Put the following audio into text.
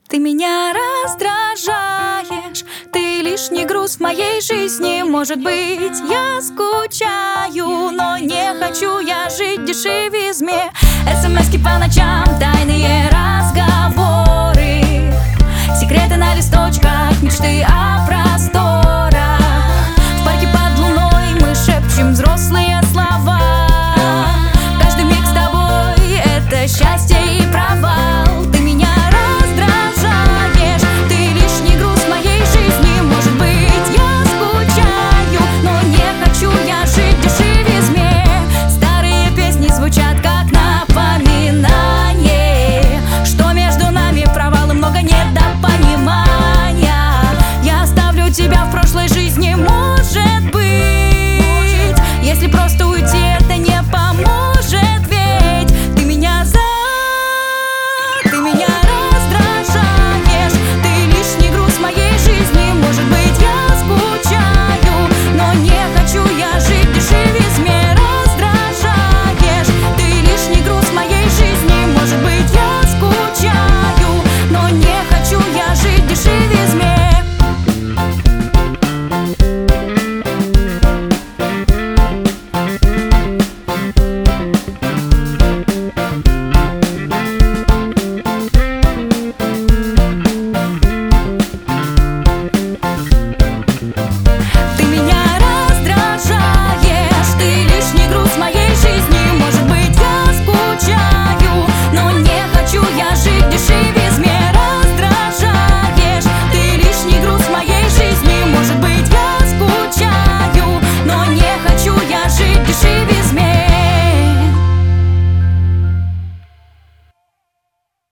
Ты меня раздражаешь, ты лишний груз в моей жизни. Может быть, я скучаю, но не хочу я жить в дешевизме. СМСки по ночам, тайные разговоры.